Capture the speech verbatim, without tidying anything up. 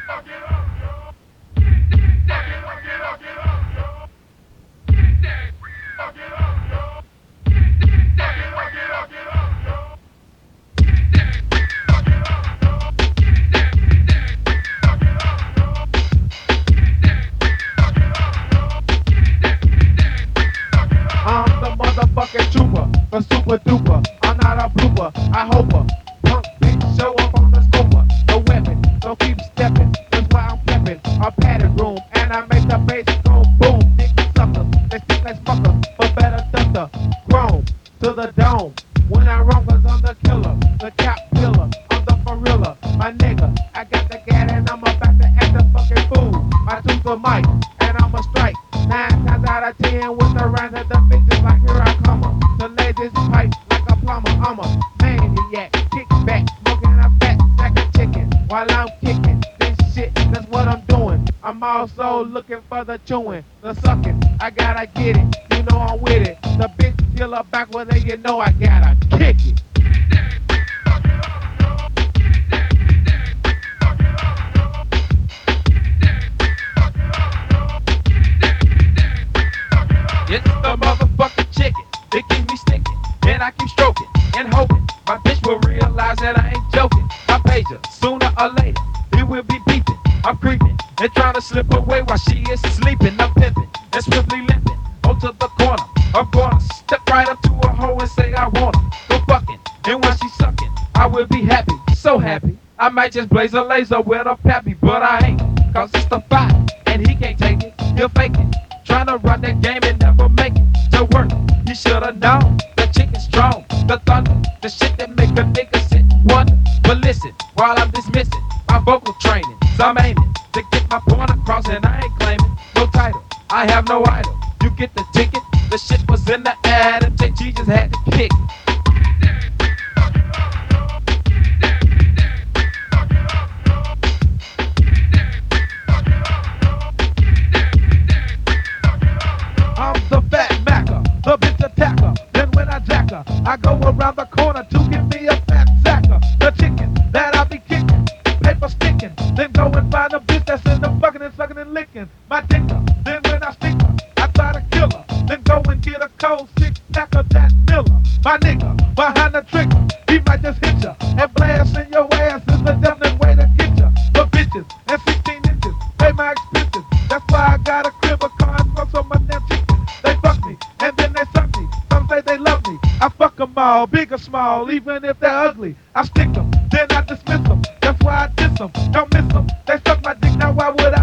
I'm the motherfucking trooper, the super duper. I'm not a blooper, I hope a punk bitch show up on the scooper. The weapon, so keep stepping. That's why I'm pepping. A padded room, and I make the bass go boom. Dick suckers, they think like fuckers, but better duck the chrome to the dome. When I roam, cause I'm the killer, the cap killer, I'm the gorilla, my nigga. I got the gat and I'm about to act a fucking fool. My tooth a mic, and I'm a strike. Nine times out of ten with the rhymes of the bitches like here I come. To lay this pipe like a plumber, I'm a maniac. Kick back, smoking a fat sack of chicken while I'm kicking this shit. That's what I'm doing. I'm also looking for the chewing, the sucking. I gotta get it, you know I'm with it. The bitch killer back where they, you know I gotta kick it. It's the motherfucking chicken. It keeps me sticking, and I keep stroking and hoping my bitch will realize that I ain't joking. I pager sooner or later, it will be beeping. I'm creeping and trying to slip away while she is sleeping. I'm pimping and swiftly limping onto the corner. I'm gonna step right up to a hoe and say I want her. Go fucking, and when she's sucking, I will be happy, so happy. I might just blaze a laser with a pappy, but I ain't, cause it's the fight, and he can't take it, he'll fake it. Tryna run that game and never make it to work. You shoulda known the chicken's strong, the thunder, the shit that make a nigga sit and wonder. But listen, while I'm dismissing my vocal training, so I'm aiming to get my point across, and I ain't claiming no title. I have no idol. You get the ticket. The shit was in the ad, and J G just had to kick it. I'm the fat macker, the bitch attacker. Then when I jack her, I go around the corner to give me a fat sacker. The chicken that I be kicking, paper sticking. Then go and find a bitch that's in the fucking and sucking and licking my dicker. Then when I stick her, I try to kill her. Then go and get a cold six pack of that Miller. My nigga behind the trigger, he might just hit ya and blast in your ass is a definite way to get ya. But bitches and sixteen inches, pay my expenses. That's why I got a crib, a car, and fuck so much damn chicken. They fuck me, and then they suck me. Some say they love me. I fuck them all, big or small, even if they're ugly. I stick them, then I dismiss them. That's why I diss them, don't miss them. They suck my dick, now why would I?